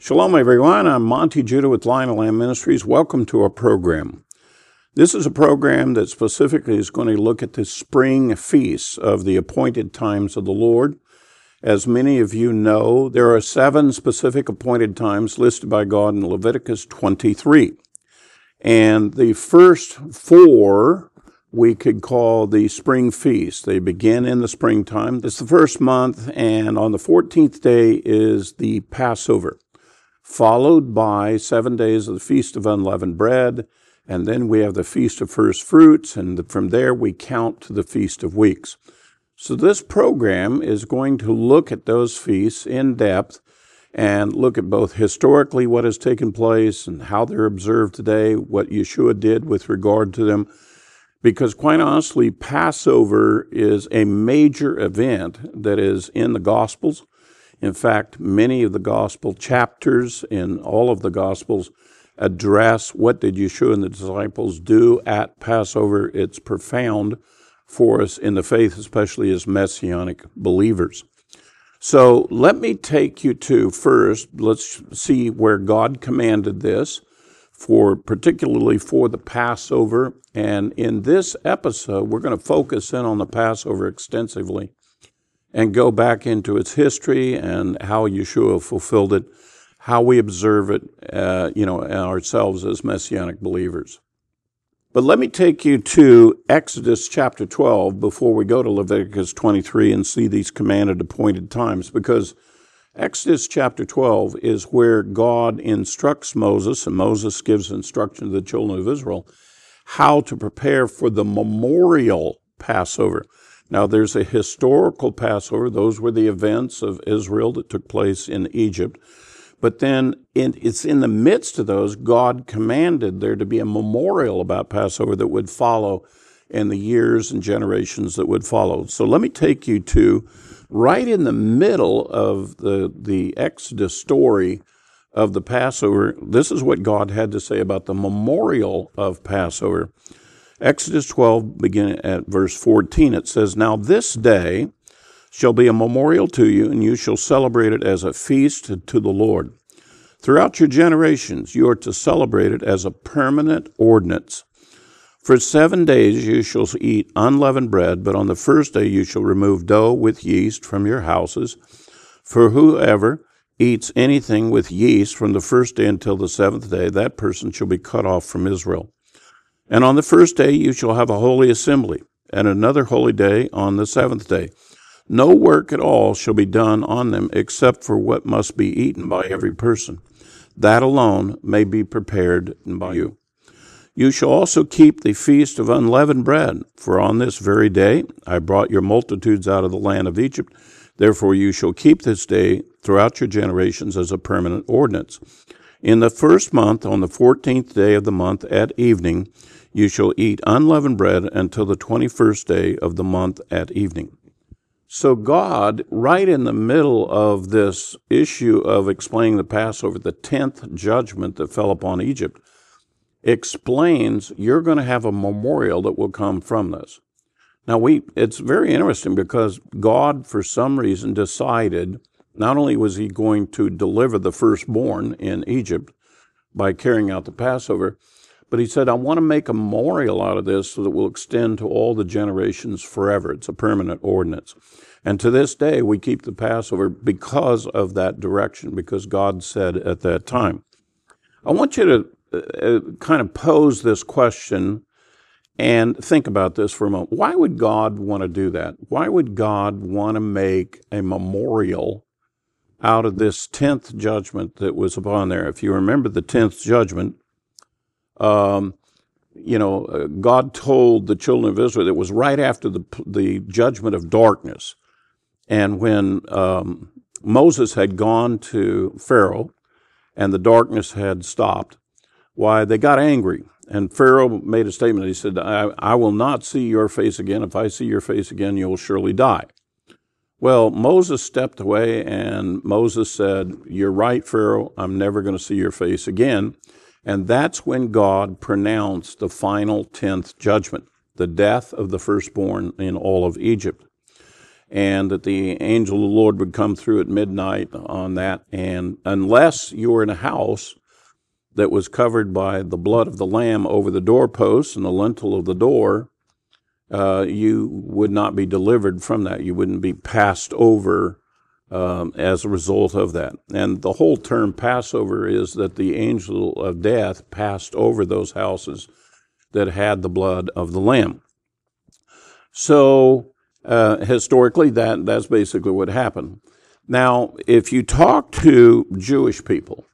Shalom, everyone. I'm Monty Judah with Lion of Lamb Ministries. Welcome to our program. This is a program that specifically is going to look at the spring feasts of the appointed times of the Lord. As many of you know, there are 7 specific appointed times listed by God in Leviticus 23. And the first 4 we could call the spring feasts. They begin in the springtime. It's the first month, and on the 14th day is the Passover, followed by 7 days of the Feast of Unleavened Bread, and then we have the Feast of First Fruits, and from there we count to the Feast of Weeks. So this program is going to look at those feasts in depth and look at both historically what has taken place and how they're observed today, what Yeshua did with regard to them, because quite honestly, Passover is a major event that is in the Gospels. In fact, many of the gospel chapters in all of the gospels address what did Yeshua and the disciples do at Passover. It's profound for us in the faith, especially as Messianic believers. So let me take you to first, let's see where God commanded this, particularly for the Passover. And in this episode, we're going to focus in on the Passover extensively and go back into its history and how Yeshua fulfilled it, how we observe it, ourselves as Messianic believers. But let me take you to Exodus chapter 12 before we go to Leviticus 23 and see these commanded appointed times, because Exodus chapter 12 is where God instructs Moses, and Moses gives instruction to the children of Israel, how to prepare for the memorial Passover. Now, there's a historical Passover. Those were the events of Israel that took place in Egypt. But then it's in the midst of those, God commanded there to be a memorial about Passover that would follow in the years and generations that would follow. So let me take you to right in the middle of the Exodus story of the Passover. This is what God had to say about the memorial of Passover. Exodus 12, beginning at verse 14, it says, "Now this day shall be a memorial to you, and you shall celebrate it as a feast to the Lord. Throughout your generations, you are to celebrate it as a permanent ordinance. For 7 days you shall eat unleavened bread, but on the first day you shall remove dough with yeast from your houses. For whoever eats anything with yeast from the first day until the 7th day, that person shall be cut off from Israel. And on the first day you shall have a holy assembly, and another holy day on the 7th day. No work at all shall be done on them except for what must be eaten by every person. That alone may be prepared by you. You shall also keep the feast of unleavened bread, for on this very day I brought your multitudes out of the land of Egypt. Therefore you shall keep this day throughout your generations as a permanent ordinance. In the first month, on the 14th day of the month at evening, you shall eat unleavened bread until the 21st day of the month at evening." So God, right in the middle of this issue of explaining the Passover, the 10th judgment that fell upon Egypt, explains you're going to have a memorial that will come from this. Now, it's very interesting because God, for some reason, decided not only was he going to deliver the firstborn in Egypt by carrying out the Passover, but he said, I want to make a memorial out of this so that it will extend to all the generations forever. It's a permanent ordinance. And to this day, we keep the Passover because of that direction, because God said at that time. I want you to kind of pose this question and think about this for a moment. Why would God want to do that? Why would God want to make a memorial out of this 10th judgment that was upon there? If you remember the 10th judgment, God told the children of Israel, it was right after the judgment of darkness. And when Moses had gone to Pharaoh and the darkness had stopped, why, they got angry. And Pharaoh made a statement. He said, I will not see your face again. If I see your face again, you will surely die. Well, Moses stepped away, and Moses said, you're right, Pharaoh, I'm never going to see your face again. And that's when God pronounced the final 10th judgment, the death of the firstborn in all of Egypt. and that the angel of the Lord would come through at midnight on that. And unless you were in a house that was covered by the blood of the Lamb over the doorposts and the lintel of the door, you would not be delivered from that. You wouldn't be passed over as a result of that. And the whole term Passover is that the angel of death passed over those houses that had the blood of the Lamb. So historically, that's basically what happened. Now, if you talk to Jewish people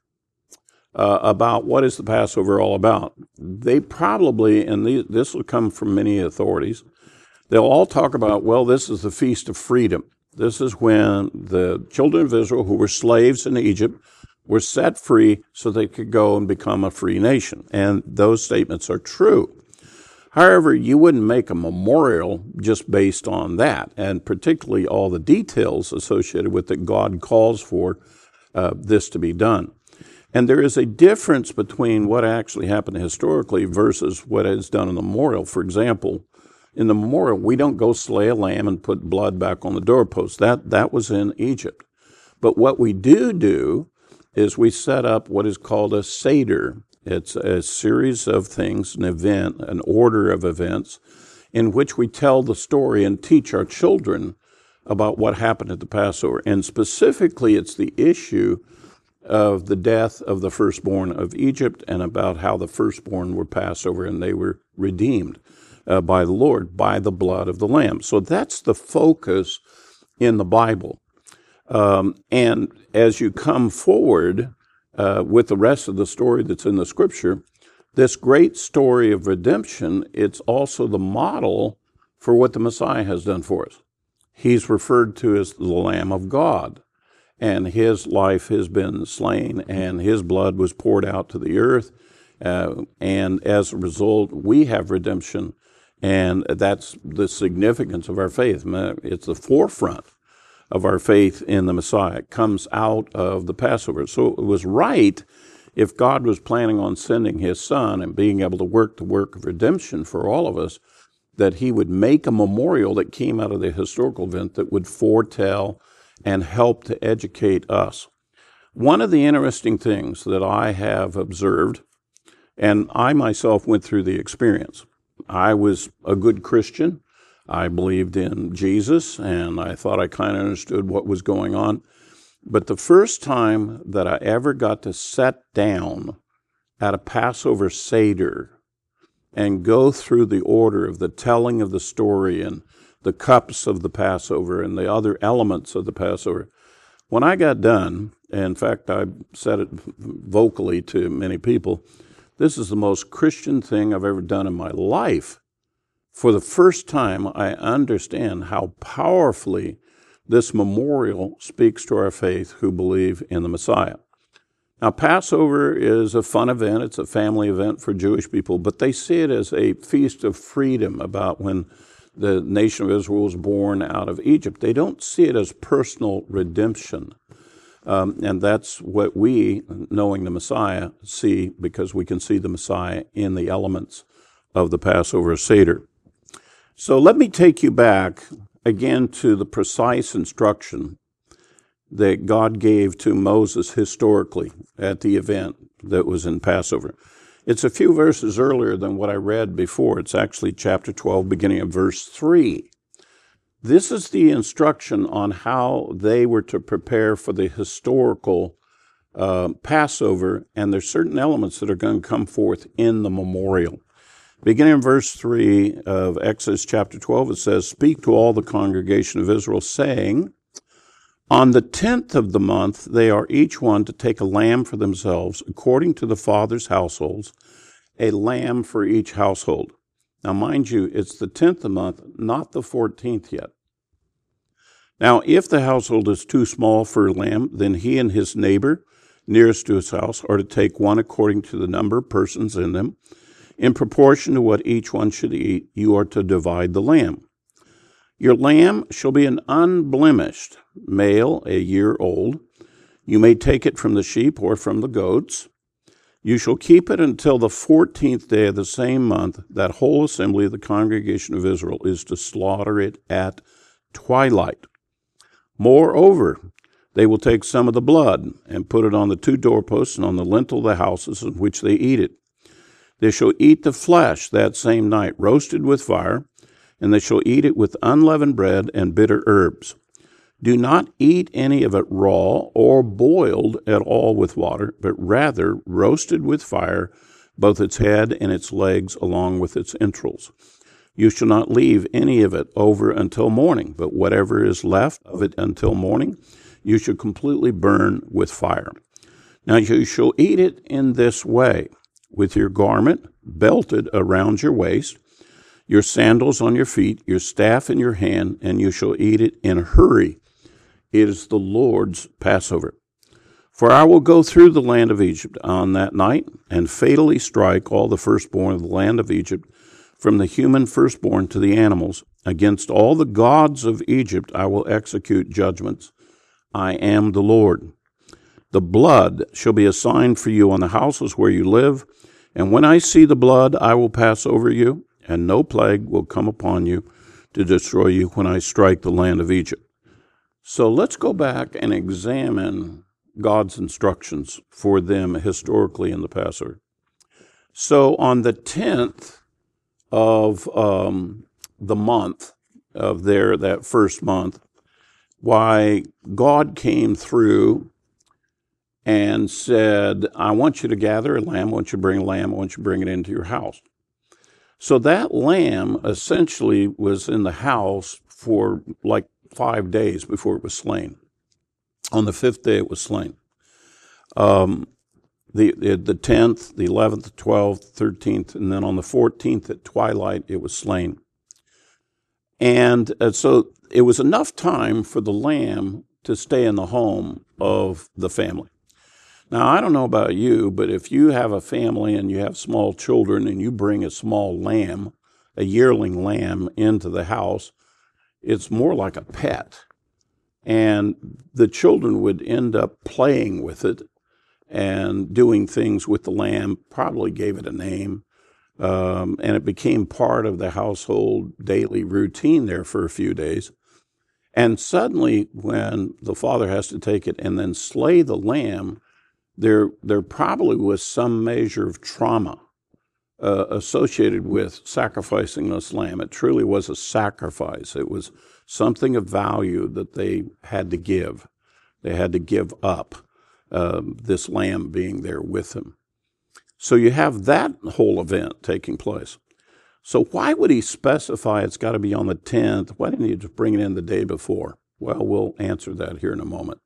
about what is the Passover all about, they probably, and this will come from many authorities, they'll all talk about, well, this is the Feast of Freedom. This is when the children of Israel who were slaves in Egypt were set free so they could go and become a free nation. And those statements are true. However, you wouldn't make a memorial just based on that, and particularly all the details associated with it. God calls for this to be done. And there is a difference between what actually happened historically versus what is done in the memorial. For example, in the memorial, we don't go slay a lamb and put blood back on the doorpost. That was in Egypt. But what we do is we set up what is called a Seder. It's a series of things, an event, an order of events, in which we tell the story and teach our children about what happened at the Passover. And specifically, it's the issue of the death of the firstborn of Egypt and about how the firstborn were passed over and they were redeemed by the Lord, by the blood of the Lamb. So that's the focus in the Bible. And as you come forward with the rest of the story that's in the Scripture, this great story of redemption, it's also the model for what the Messiah has done for us. He's referred to as the Lamb of God, and his life has been slain, and his blood was poured out to the earth, and as a result, we have redemption, and that's the significance of our faith. It's the forefront of our faith in the Messiah. It comes out of the Passover. So it was right, if God was planning on sending his Son and being able to work the work of redemption for all of us, that he would make a memorial that came out of the historical event that would foretell and help to educate us. One of the interesting things that I have observed, and I myself went through the experience, I was a good Christian. I believed in Jesus, and I thought I kind of understood what was going on. But the first time that I ever got to sit down at a Passover Seder and go through the order of the telling of the story and the cups of the Passover and the other elements of the Passover, when I got done, in fact, I said it vocally to many people, this is the most Christian thing I've ever done in my life. For the first time, I understand how powerfully this memorial speaks to our faith who believe in the Messiah. Now, Passover is a fun event. It's a family event for Jewish people, but they see it as a feast of freedom about when the nation of Israel was born out of Egypt. They don't see it as personal redemption. And that's what we, knowing the Messiah, see, because we can see the Messiah in the elements of the Passover Seder. So let me take you back again to the precise instruction that God gave to Moses historically at the event that was in Passover. It's a few verses earlier than what I read before. It's actually chapter 12, beginning of verse 3. This is the instruction on how they were to prepare for the historical Passover, and there's certain elements that are going to come forth in the memorial. Beginning in verse 3 of Exodus chapter 12, it says, "Speak to all the congregation of Israel, saying, on the 10th of the month they are each one to take a lamb for themselves, according to the fathers' households, a lamb for each household." Now, mind you, it's the 10th of the month, not the 14th yet. Now, if the household is too small for a lamb, then he and his neighbor nearest to his house are to take one according to the number of persons in them. In proportion to what each one should eat, you are to divide the lamb. Your lamb shall be an unblemished male, a year old. You may take it from the sheep or from the goats. You shall keep it until the 14th day of the same month. That whole assembly of the congregation of Israel is to slaughter it at twilight. Moreover, they will take some of the blood and put it on the 2 doorposts and on the lintel of the houses in which they eat it. They shall eat the flesh that same night, roasted with fire, and they shall eat it with unleavened bread and bitter herbs. Do not eat any of it raw or boiled at all with water, but rather roasted with fire, both its head and its legs along with its entrails. You shall not leave any of it over until morning, but whatever is left of it until morning, you shall completely burn with fire. Now you shall eat it in this way, with your garment belted around your waist, your sandals on your feet, your staff in your hand, and you shall eat it in a hurry. It is the Lord's Passover. For I will go through the land of Egypt on that night, and fatally strike all the firstborn of the land of Egypt, from the human firstborn to the animals. Against all the gods of Egypt I will execute judgments. I am the Lord. The blood shall be a sign for you on the houses where you live, and when I see the blood, I will pass over you, and no plague will come upon you to destroy you when I strike the land of Egypt. So let's go back and examine God's instructions for them historically in the Passover. So on the 10th of the month of that first month, why God came through and said, I want you to gather a lamb, I want you to bring a lamb, I want you to bring it into your house. So that lamb essentially was in the house for like 5 days before it was slain. On the 5th day it was slain. The 10th, the 11th, the 12th, 13th, and then on the 14th at twilight it was slain. And so it was enough time for the lamb to stay in the home of the family. Now, I don't know about you, but if you have a family and you have small children and you bring a small lamb, a yearling lamb, into the house, it's more like a pet. And the children would end up playing with it and doing things with the lamb, probably gave it a name, and it became part of the household daily routine there for a few days. And suddenly, when the father has to take it and then slay the lamb, there probably was some measure of trauma associated with sacrificing this lamb. It truly was a sacrifice. It was something of value that they had to give. They had to give up, this lamb being there with him. So you have that whole event taking place. So why would he specify it's got to be on the 10th? Why didn't he just bring it in the day before? Well, we'll answer that here in a moment.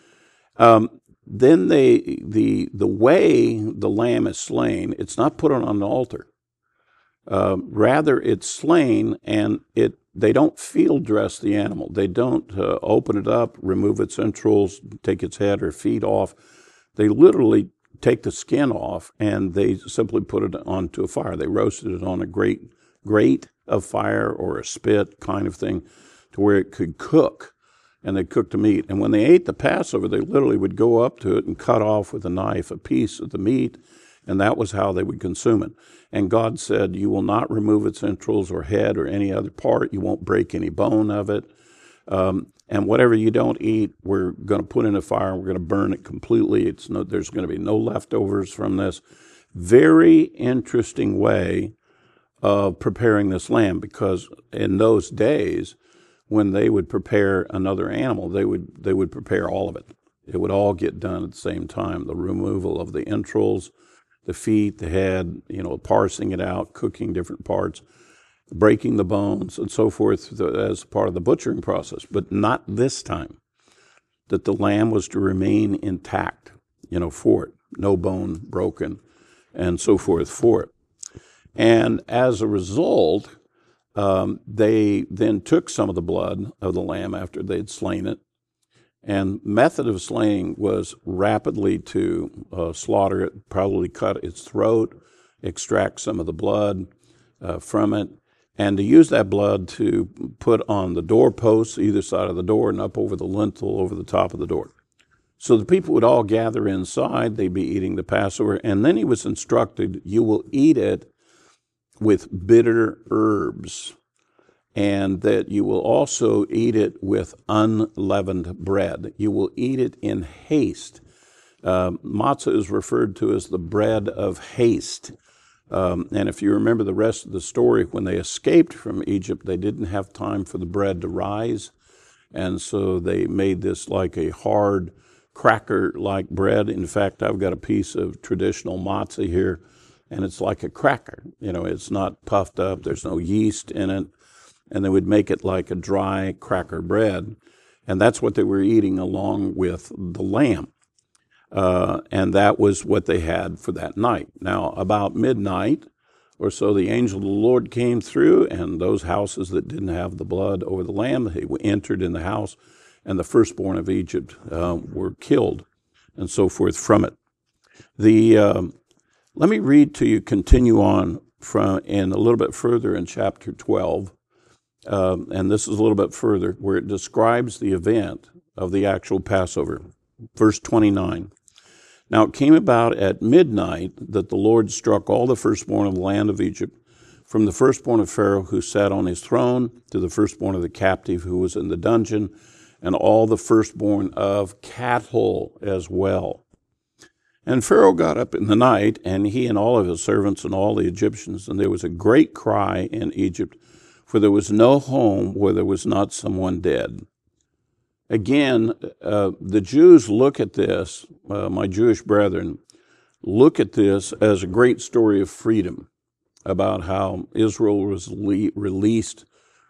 Then the way the lamb is slain, it's not put on the altar. Rather, it's slain, and they don't field dress the animal. They don't open it up, remove its entrails, take its head or feet off. They literally take the skin off, and they simply put it onto a fire. They roasted it on a grate of fire or a spit kind of thing to where it could cook, and they cooked the meat. And when they ate the Passover, they literally would go up to it and cut off with a knife a piece of the meat, and that was how they would consume it. And God said, you will not remove its entrails or head or any other part. You won't break any bone of it. And whatever you don't eat, we're going to put in a fire. We're going to burn it completely. There's going to be no leftovers from this. Very interesting way of preparing this lamb, because in those days, when they would prepare another animal, they would prepare all of it. It would all get done at the same time. The removal of the entrails, the feet, the head, parsing it out, cooking different parts, breaking the bones, and so forth as part of the butchering process. But not this time, that the lamb was to remain intact, for it. No bone broken, and so forth for it. And as a result, they then took some of the blood of the lamb after they'd slain it. And method of slaying was rapidly to slaughter it, probably cut its throat, extract some of the blood from it, and to use that blood to put on the doorposts, either side of the door, and up over the lintel, over the top of the door. So the people would all gather inside. They'd be eating the Passover. And then he was instructed, you will eat it with bitter herbs. and that you will also eat it with unleavened bread. You will eat it in haste. Matzah is referred to as the bread of haste. And if you remember the rest of the story, when they escaped from Egypt, they didn't have time for the bread to rise. And so they made this like a hard cracker-like bread. In fact, I've got a piece of traditional matzah here, and it's like a cracker. You know, it's not puffed up. There's no yeast in it. And they would make it like a dry cracker bread. And that's what they were eating along with the lamb. And that was what they had for that night. Now, about midnight or so, the angel of the Lord came through, and those houses that didn't have the blood over the lamb, they entered in the house, and the firstborn of Egypt were killed, and so forth from it. Let me read to you, continue on in a little bit further in chapter 12, and this is a little bit further, where it describes the event of the actual Passover. Verse 29. Now it came about at midnight that the Lord struck all the firstborn of the land of Egypt, from the firstborn of Pharaoh who sat on his throne to the firstborn of the captive who was in the dungeon, and all the firstborn of cattle as well. And Pharaoh got up in the night, and he and all of his servants and all the Egyptians, and there was a great cry in Egypt, for there was no home where there was not someone dead. Again, the Jews look at this, my Jewish brethren, look at this as a great story of freedom, about how Israel was released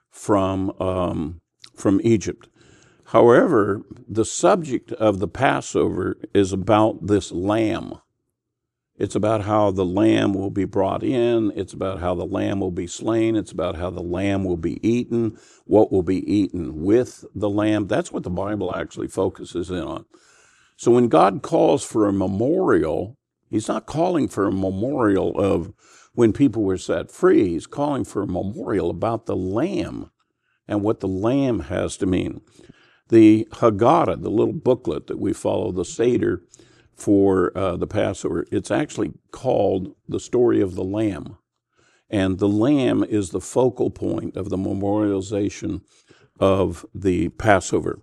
from Egypt. However, the subject of the Passover is about this lamb. It's about how the lamb will be brought in. It's about how the lamb will be slain. It's about how the lamb will be eaten, what will be eaten with the lamb. That's what the Bible actually focuses in on. So when God calls for a memorial, he's not calling for a memorial of when people were set free. He's calling for a memorial about the lamb and what the lamb has to mean. The Haggadah, the little booklet that we follow, the Seder, for the Passover, it's actually called the story of the Lamb. And the Lamb is the focal point of the memorialization of the Passover.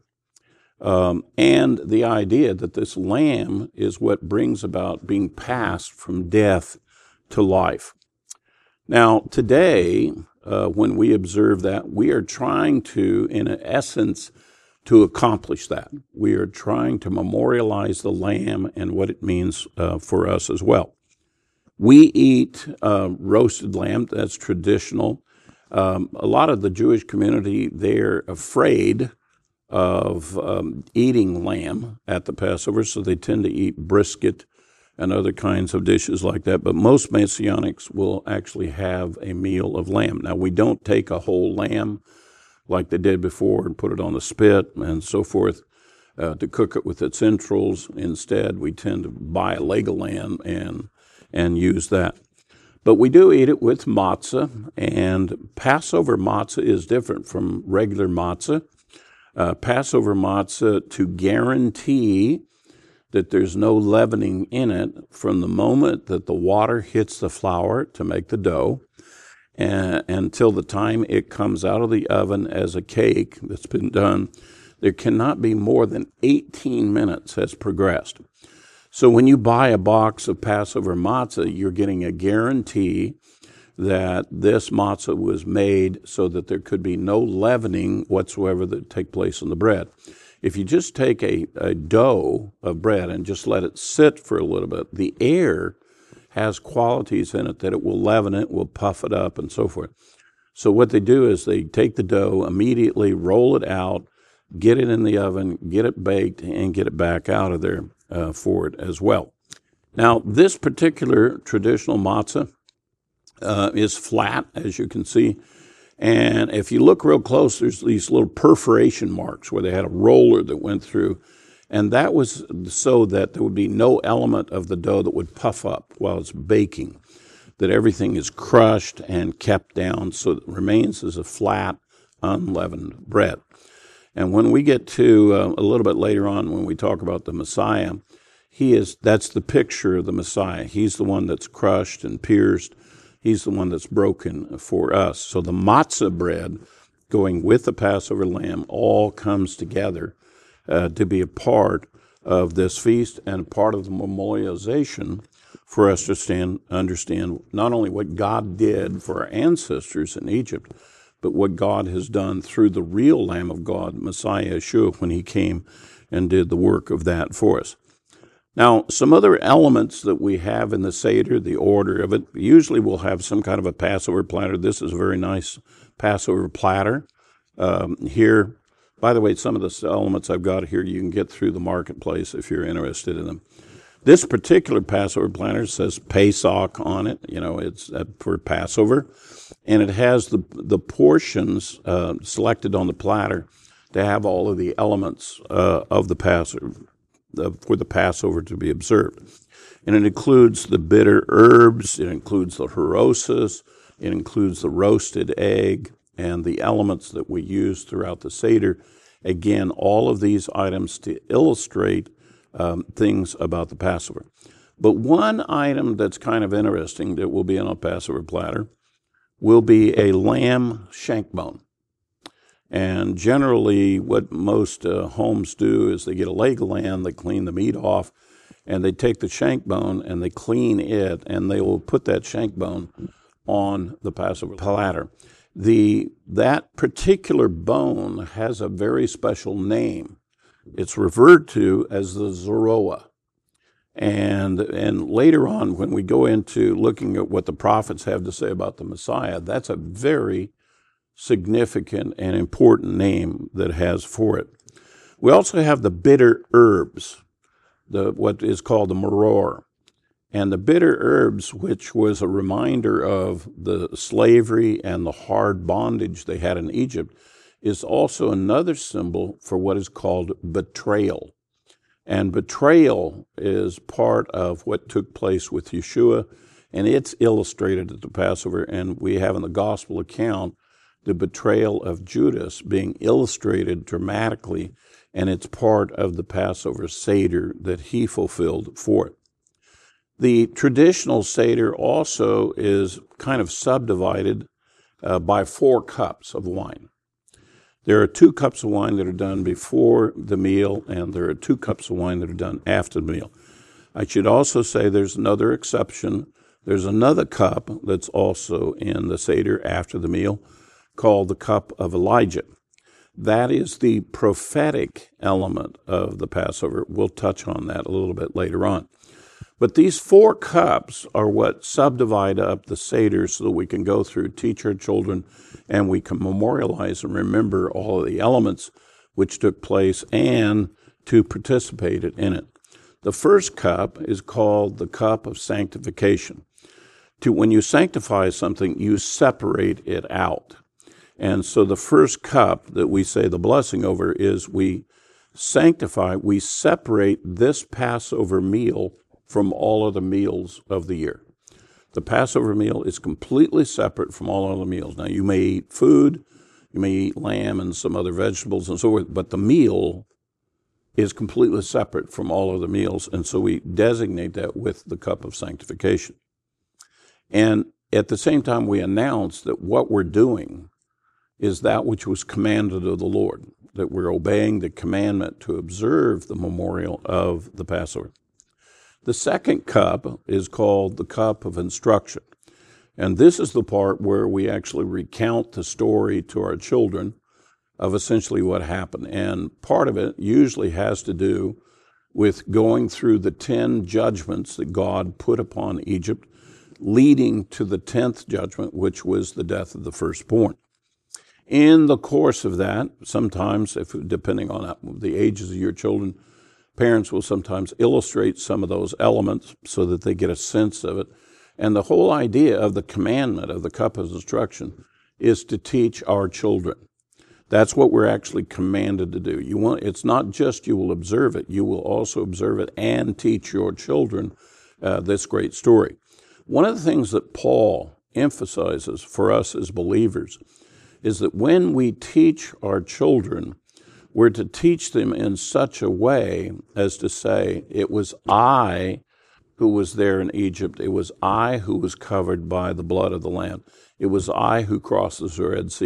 And the idea that this Lamb is what brings about being passed from death to life. Now, today, when we observe that, we are trying to, in essence, to accomplish that. We are trying to memorialize the lamb and what it means for us as well. We eat roasted lamb. That's traditional. A lot of the Jewish community, they're afraid of eating lamb at the Passover, so they tend to eat brisket and other kinds of dishes like that. But most Messianics will actually have a meal of lamb. Now, we don't take a whole lamb like they did before and put it on the spit and so forth to cook it with its entrails. Instead, we tend to buy a leg of lamb and use that. But we do eat it with matzah, and Passover matzah is different from regular matzah. Passover matzah, to guarantee that there's no leavening in it from the moment that the water hits the flour to make the dough, until the time it comes out of the oven as a cake that's been done, there cannot be more than 18 minutes has progressed. So when you buy a box of Passover matzah, you're getting a guarantee that this matzah was made so that there could be no leavening whatsoever that take place in the bread. If you just take a dough of bread and just let it sit for a little bit, the air has qualities in it that it will leaven it, will puff it up, and so forth. So what they do is they take the dough, immediately roll it out, get it in the oven, get it baked, and get it back out of there for it as well. Now, this particular traditional matzah is flat, as you can see. And if you look real close, there's these little perforation marks where they had a roller that went through. And that was so that there would be no element of the dough that would puff up while it's baking, that everything is crushed and kept down so it remains as a flat, unleavened bread. And when we get to a little bit later on, when we talk about the Messiah, that's the picture of the Messiah. He's the one that's crushed and pierced. He's the one that's broken for us. So the matzah bread going with the Passover lamb, all comes together to be a part of this feast and part of the memorialization for us to understand not only what God did for our ancestors in Egypt, but what God has done through the real Lamb of God, Messiah Yeshua, when he came and did the work of that for us. Now, some other elements that we have in the Seder, the order of it, usually we'll have some kind of a Passover platter. This is a very nice Passover platter. Here, by the way, some of the elements I've got here you can get through the marketplace if you're interested in them. This particular Passover platter says Pesach on it. It's for Passover. And it has the portions selected on the platter to have all of the elements of the Passover, for the Passover to be observed. And it includes the bitter herbs, it includes the harosis, it includes the roasted egg, and the elements that we use throughout the Seder. Again, all of these items to illustrate things about the Passover. But one item that's kind of interesting that will be on a Passover platter will be a lamb shank bone. And generally what most homes do is they get a leg of lamb, they clean the meat off, and they take the shank bone and they clean it, and they will put that shank bone on the Passover platter. That particular bone has a very special name. It's referred to as the Zoroa. And later on, when we go into looking at what the prophets have to say about the Messiah, that's a very significant and important name that it has for it. We also have the bitter herbs, what is called the maror. And the bitter herbs, which was a reminder of the slavery and the hard bondage they had in Egypt, is also another symbol for what is called betrayal. And betrayal is part of what took place with Yeshua, and it's illustrated at the Passover, and we have in the gospel account the betrayal of Judas being illustrated dramatically, and it's part of the Passover Seder that he fulfilled for it. The traditional Seder also is kind of subdivided by 4 cups of wine. There are 2 cups of wine that are done before the meal, and there are 2 cups of wine that are done after the meal. I should also say there's another exception. There's another cup that's also in the Seder after the meal called the cup of Elijah. That is the prophetic element of the Passover. We'll touch on that a little bit later on. But these 4 cups are what subdivide up the Seder so that we can go through, teach our children, and we can memorialize and remember all of the elements which took place and to participate in it. The first cup is called the cup of sanctification. When you sanctify something, you separate it out. And so the first cup that we say the blessing over is we separate this Passover meal from all other meals of the year. The Passover meal is completely separate from all other meals. Now, you may eat food, you may eat lamb and some other vegetables and so forth, but the meal is completely separate from all other meals, and so we designate that with the cup of sanctification. And at the same time, we announce that what we're doing is that which was commanded of the Lord, that we're obeying the commandment to observe the memorial of the Passover. The second cup is called the cup of instruction. And this is the part where we actually recount the story to our children of essentially what happened. And part of it usually has to do with going through the 10 judgments that God put upon Egypt, leading to the 10th judgment, which was the death of the firstborn. In the course of that, sometimes, depending on the ages of your children, parents will sometimes illustrate some of those elements so that they get a sense of it. And the whole idea of the commandment of the cup of instruction is to teach our children. That's what we're actually commanded to do. It's not just you will observe it, you will also observe it and teach your children this great story. One of the things that Paul emphasizes for us as believers is that when we teach our children, we're to teach them in such a way as to say, it was I who was there in Egypt. It was I who was covered by the blood of the Lamb. It was I who crossed the Red Sea.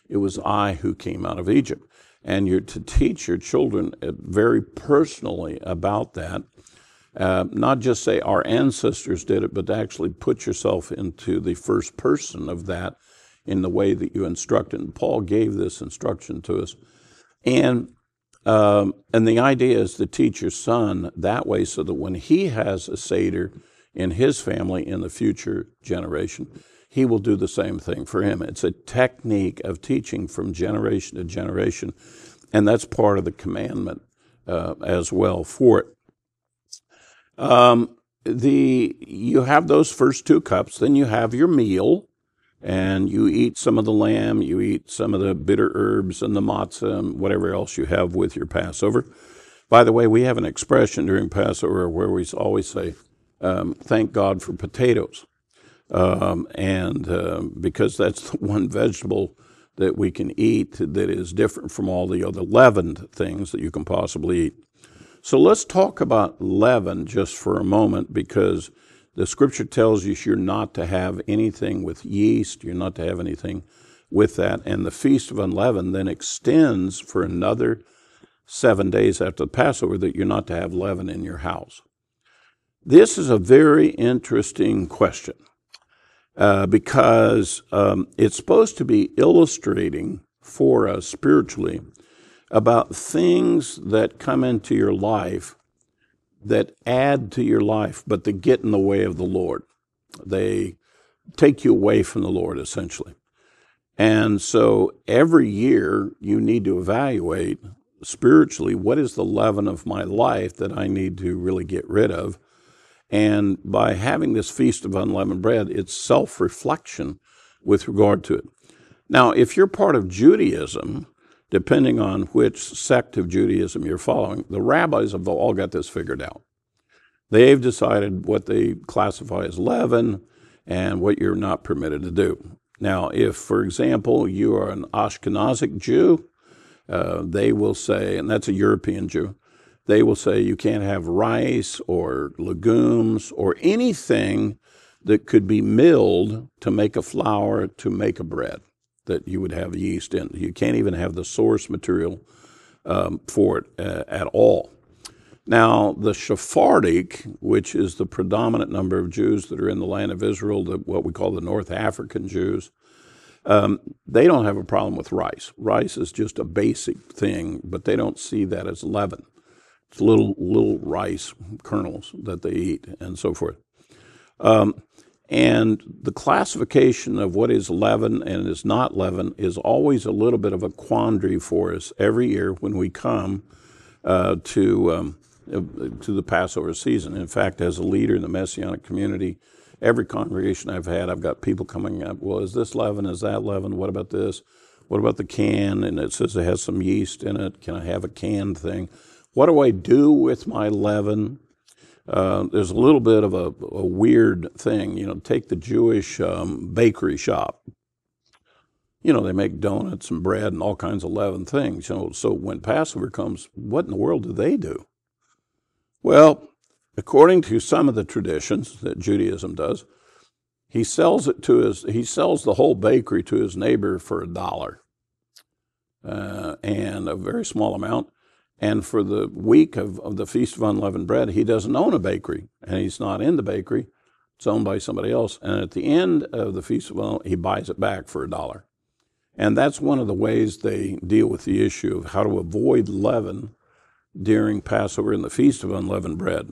It was I who came out of Egypt. And you're to teach your children very personally about that. Not just say our ancestors did it, but to actually put yourself into the first person of that in the way that you instructed. And Paul gave this instruction to us. And the idea is to teach your son that way so that when he has a Seder in his family in the future generation, he will do the same thing for him. It's a technique of teaching from generation to generation, and that's part of the commandment as well for it. You have those first 2 cups, then you have your meal, and you eat some of the lamb, you eat some of the bitter herbs and the matzah and whatever else you have with your Passover. By the way, we have an expression during Passover where we always say, thank God for potatoes, because that's the one vegetable that we can eat that is different from all the other leavened things that you can possibly eat. So let's talk about leaven just for a moment, because the Scripture tells you you're not to have anything with yeast, you're not to have anything with that, and the Feast of Unleavened then extends for another 7 days after the Passover that you're not to have leaven in your house. This is a very interesting question because it's supposed to be illustrating for us spiritually about things that come into your life that add to your life, but they get in the way of the Lord. They take you away from the Lord, essentially. And so every year you need to evaluate spiritually, what is the leaven of my life that I need to really get rid of? And by having this Feast of Unleavened Bread, it's self-reflection with regard to it. Now, if you're part of Judaism, depending on which sect of Judaism you're following, the rabbis have all got this figured out. They've decided what they classify as leaven and what you're not permitted to do. Now, if, for example, you are an Ashkenazic Jew, they will say, and that's a European Jew, they will say you can't have rice or legumes or anything that could be milled to make a flour to make a bread that you would have yeast in. You can't even have the source material for it at all. Now, the Sephardic, which is the predominant number of Jews that are in the land of Israel, what we call the North African Jews, they don't have a problem with rice. Rice is just a basic thing, but they don't see that as leaven. It's little rice kernels that they eat and so forth. And the classification of what is leaven and is not leaven is always a little bit of a quandary for us every year when we come to the Passover season. In fact, as a leader in the Messianic community, every congregation I've had, I've got people coming up, well, is this leaven? Is that leaven? What about this? What about the can? And it says it has some yeast in it. Can I have a canned thing? What do I do with my leaven? There's a little bit of a weird thing. Take the Jewish bakery shop. They make donuts and bread and all kinds of leavened things. So when Passover comes, what in the world do they do? Well, according to some of the traditions that Judaism does, he sells the whole bakery to his neighbor for $1, and a very small amount. And for the week of the Feast of Unleavened Bread, he doesn't own a bakery, and he's not in the bakery. It's owned by somebody else. And at the end of the Feast of Unleavened, he buys it back for $1. And that's one of the ways they deal with the issue of how to avoid leaven during Passover and the Feast of Unleavened Bread.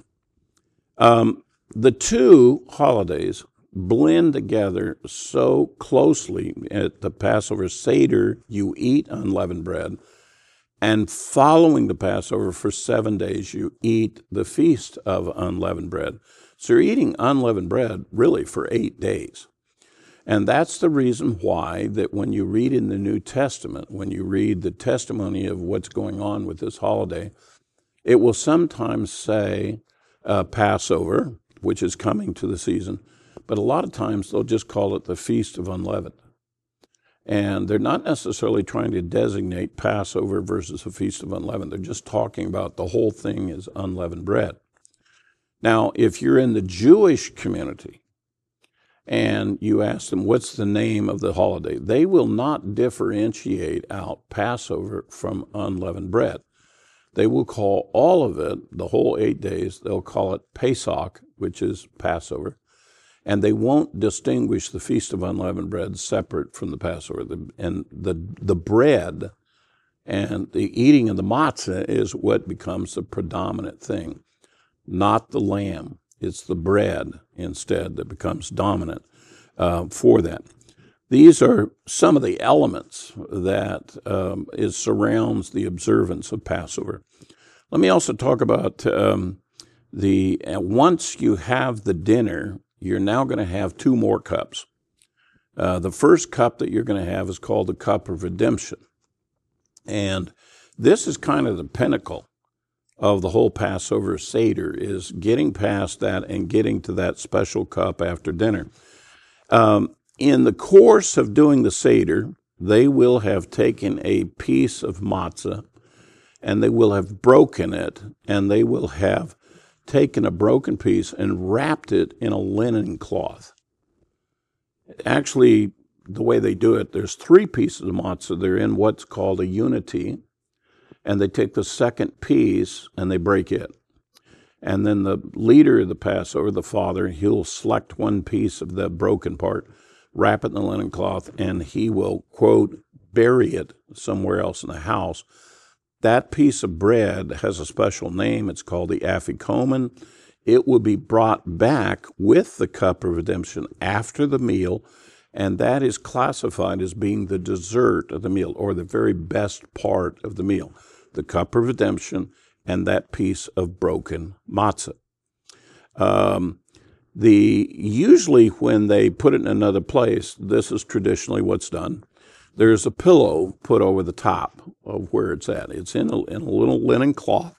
The two holidays blend together so closely. At the Passover Seder, you eat unleavened bread. And following the Passover for 7 days, you eat the Feast of Unleavened Bread. So you're eating unleavened bread really for 8 days. And that's the reason why that when you read in the New Testament, when you read the testimony of what's going on with this holiday, it will sometimes say Passover, which is coming to the season, but a lot of times they'll just call it the Feast of Unleavened. And they're not necessarily trying to designate Passover versus the Feast of Unleavened. They're just talking about the whole thing is unleavened bread. Now, if you're in the Jewish community and you ask them, what's the name of the holiday? They will not differentiate out Passover from unleavened bread. They will call all of it, the whole 8 days, they'll call it Pesach, which is Passover, and they won't distinguish the Feast of Unleavened Bread separate from the Passover. The bread and the eating of the matzah is what becomes the predominant thing, not the lamb. It's the bread instead that becomes dominant for that. These are some of the elements that surrounds the observance of Passover. Let me also talk about once you have the dinner, you're now going to have 2 more cups. The first cup that you're going to have is called the cup of redemption. And this is kind of the pinnacle of the whole Passover Seder, is getting past that and getting to that special cup after dinner. In the course of doing the Seder, they will have taken a piece of matzah and they will have broken it, and they will have taken a broken piece and wrapped it in a linen cloth. Actually, the way they do it, there's 3 pieces of matzah. They're in what's called a unity, and they take the second piece and they break it. And then the leader of the Passover, the father, he'll select one piece of the broken part, wrap it in the linen cloth, and he will, quote, bury it somewhere else in the house. That piece of bread has a special name. It's called the afikomen. It will be brought back with the cup of redemption after the meal, and that is classified as being the dessert of the meal, or the very best part of the meal, the cup of redemption and that piece of broken matzah. Usually when they put it in another place, this is traditionally what's done. There's a pillow put over the top of where it's at. It's in a little linen cloth,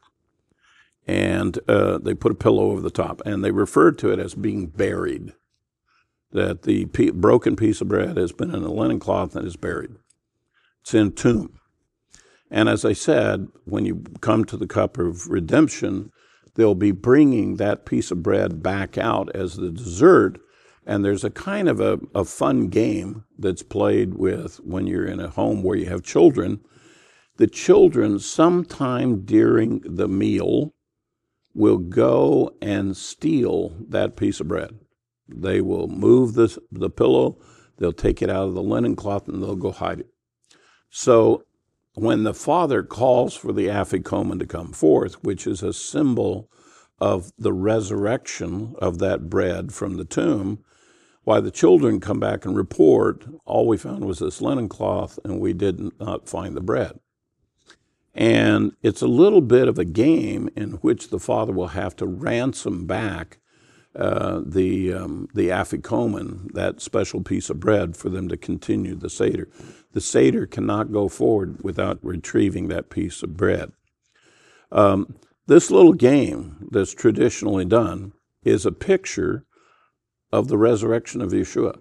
and they put a pillow over the top, and they refer to it as being buried, that the broken piece of bread has been in a linen cloth and is buried. It's in a tomb. And as I said, when you come to the cup of redemption, they'll be bringing that piece of bread back out as the dessert. And there's a kind of a fun game that's played with when you're in a home where you have children. The children, sometime during the meal, will go and steal that piece of bread. They will move the pillow, they'll take it out of the linen cloth, and they'll go hide it. So when the father calls for the afikomen to come forth, which is a symbol of the resurrection of that bread from the tomb, why the children come back and report, all we found was this linen cloth, and we did not find the bread. And it's a little bit of a game in which the father will have to ransom back the afikomen, that special piece of bread, for them to continue the Seder. The Seder cannot go forward without retrieving that piece of bread. This little game that's traditionally done is a picture of the resurrection of Yeshua.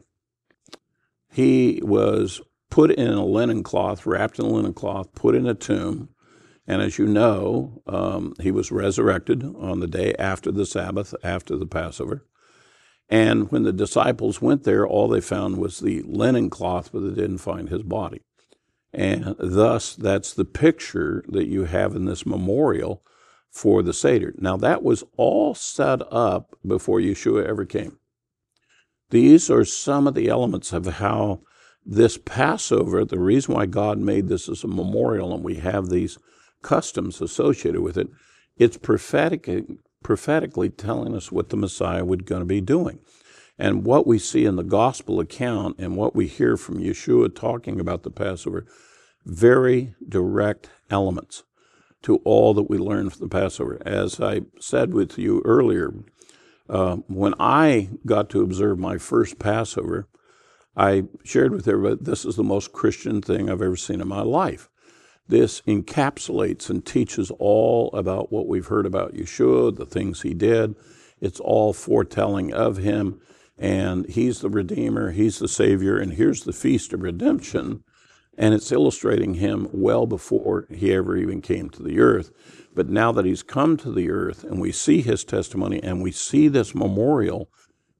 He was put in a linen cloth, wrapped in a linen cloth, put in a tomb, and as you know, he was resurrected on the day after the Sabbath, after the Passover. And when the disciples went there, all they found was the linen cloth, but they didn't find his body. And thus, that's the picture that you have in this memorial for the Seder. Now, that was all set up before Yeshua ever came. These are some of the elements of how this Passover, the reason why God made this as a memorial and we have these customs associated with it, it's prophetically telling us what the Messiah was going to be doing. And what we see in the gospel account and what we hear from Yeshua talking about the Passover, very direct elements to all that we learn from the Passover. As I said with you earlier, when I got to observe my first Passover, I shared with everybody, this is the most Christian thing I've ever seen in my life. This encapsulates and teaches all about what we've heard about Yeshua, the things he did. It's all foretelling of him, and he's the Redeemer, he's the Savior, and here's the Feast of Redemption, and it's illustrating him well before he ever even came to the earth. But now that he's come to the earth and we see his testimony and we see this memorial,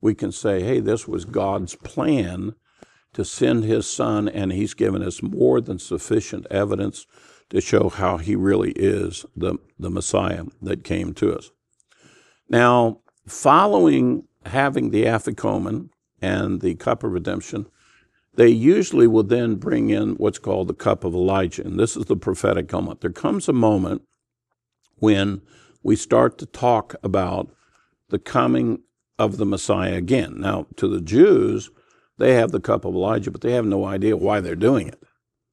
we can say, hey, this was God's plan to send his son, and he's given us more than sufficient evidence to show how he really is the Messiah that came to us. Now, following having the Afikomen and the cup of redemption, they usually will then bring in what's called the cup of Elijah, and this is the prophetic moment. There comes a moment when we start to talk about the coming of the Messiah again. Now, to the Jews, they have the cup of Elijah, but they have no idea why they're doing it.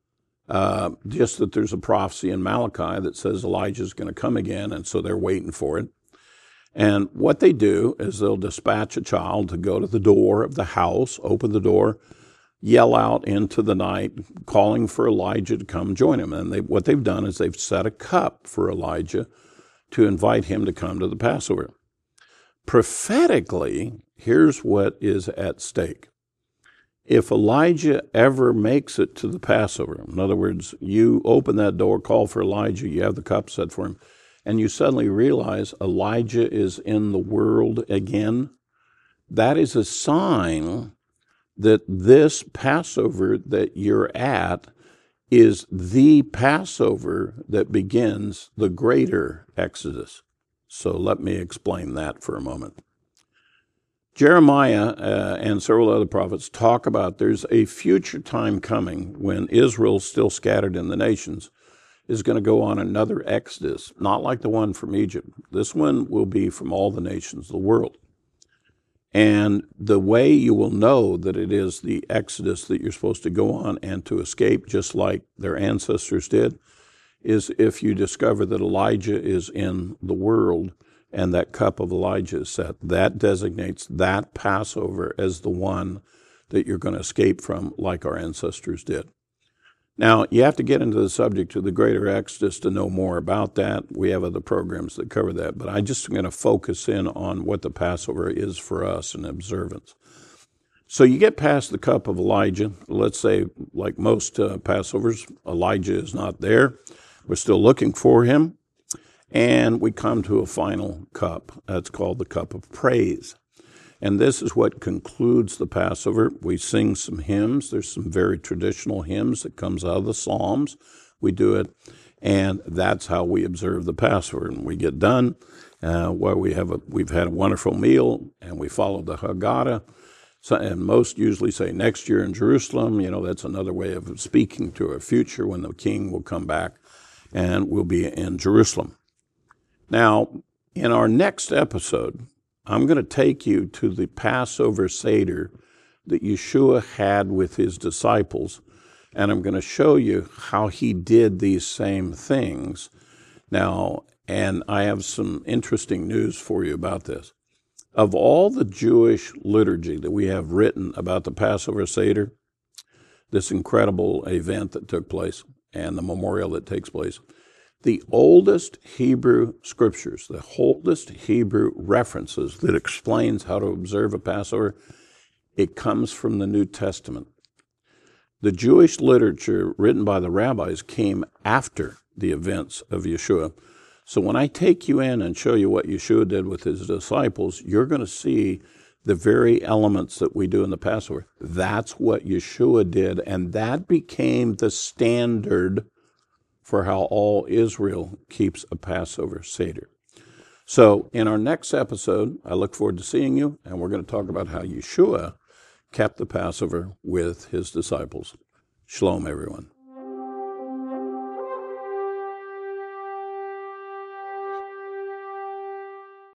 Just that there's a prophecy in Malachi that says Elijah's going to come again, and so they're waiting for it. And what they do is they'll dispatch a child to go to the door of the house, open the door, yell out into the night, calling for Elijah to come join him. And what they've done is they've set a cup for Elijah to invite him to come to the Passover. Prophetically, here's what is at stake. If Elijah ever makes it to the Passover, in other words, you open that door, call for Elijah, you have the cup set for him, and you suddenly realize Elijah is in the world again, that is a sign that this Passover that you're at is the Passover that begins the greater Exodus. So let me explain that for a moment. Jeremiah and several other prophets talk about there's a future time coming when Israel, still scattered in the nations, is going to go on another Exodus, not like the one from Egypt. This one will be from all the nations of the world. And the way you will know that it is the Exodus that you're supposed to go on and to escape, just like their ancestors did, is if you discover that Elijah is in the world and that cup of Elijah is set. That designates that Passover as the one that you're going to escape from, like our ancestors did. Now, you have to get into the subject of the greater Exodus to know more about that. We have other programs that cover that, but I just am going to focus in on what the Passover is for us in observance. So you get past the cup of Elijah. Let's say, like most Passovers, Elijah is not there. We're still looking for him. And we come to a final cup. That's called the cup of praise. And this is what concludes the Passover. We sing some hymns. There's some very traditional hymns that comes out of the Psalms. We do it, and that's how we observe the Passover. And we get done, we've had a wonderful meal, and we follow the Haggadah. So, and most usually say next year in Jerusalem. That's another way of speaking to a future when the King will come back, and we'll be in Jerusalem. Now, in our next episode, I'm going to take you to the Passover Seder that Yeshua had with his disciples, and I'm going to show you how he did these same things. Now, and I have some interesting news for you about this. Of all the Jewish liturgy that we have written about the Passover Seder, this incredible event that took place and the memorial that takes place, the oldest Hebrew scriptures, the oldest Hebrew references that explains how to observe a Passover, it comes from the New Testament. The Jewish literature written by the rabbis came after the events of Yeshua. So when I take you in and show you what Yeshua did with his disciples, you're going to see the very elements that we do in the Passover. That's what Yeshua did, and that became the standard for how all Israel keeps a Passover Seder. So in our next episode, I look forward to seeing you, and we're going to talk about how Yeshua kept the Passover with his disciples. Shalom, everyone.